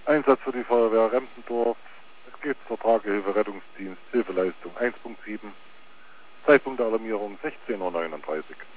Einsatz für die Feuerwehr Rempendorf. Es geht zur Tragehilfe Rettungsdienst, Hilfeleistung 1.7. Zeitpunkt der Alarmierung 16:39 Uhr.